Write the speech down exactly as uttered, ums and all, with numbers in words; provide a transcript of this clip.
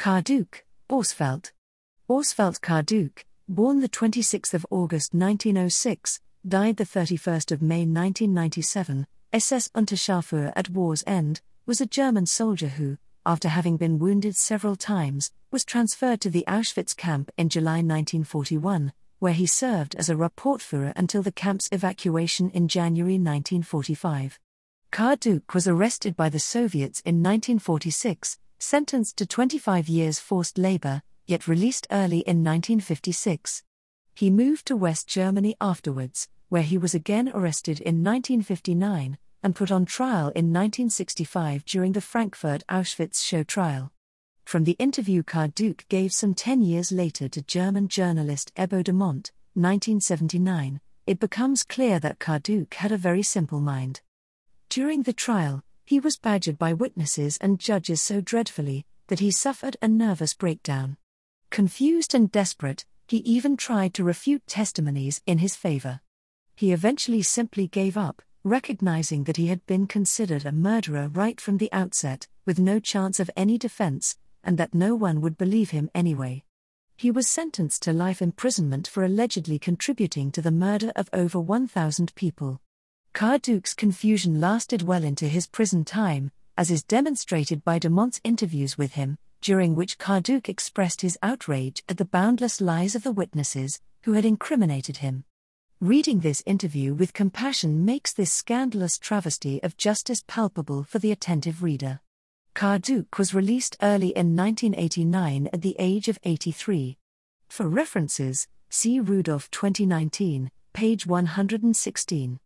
Karduk, Orsfeld. Orsfeld Karduk, born the twenty-sixth of August nineteen oh six, died the thirty-first of May nineteen ninety-seven, S S Unterscharführer at war's end, was a German soldier who, after having been wounded several times, was transferred to the Auschwitz camp in July nineteen forty-one, where he served as a Rapportführer until the camp's evacuation in January nineteen forty-five. Karduk was arrested by the Soviets in nineteen forty-six, sentenced to twenty-five years forced labor, yet released early in nineteen fifty-six. He moved to West Germany afterwards, where he was again arrested in nineteen fifty-nine, and put on trial in nineteen sixty-five during the Frankfurt Auschwitz show trial. From the interview Karduk gave some ten years later to German journalist Ebbo de Mondt, nineteen seventy-nine, it becomes clear that Karduk had a very simple mind. During the trial, he was badgered by witnesses and judges so dreadfully that he suffered a nervous breakdown. Confused and desperate, he even tried to refute testimonies in his favor. He eventually simply gave up, recognizing that he had been considered a murderer right from the outset, with no chance of any defense, and that no one would believe him anyway. He was sentenced to life imprisonment for allegedly contributing to the murder of over one thousand people. Karduk's confusion lasted well into his prison time, as is demonstrated by de Mondt's interviews with him, during which Karduk expressed his outrage at the boundless lies of the witnesses who had incriminated him. Reading this interview with compassion makes this scandalous travesty of justice palpable for the attentive reader. Karduk was released early in nineteen eighty-nine at the age of eighty-three. For references, see Rudolph twenty nineteen, page one hundred sixteen.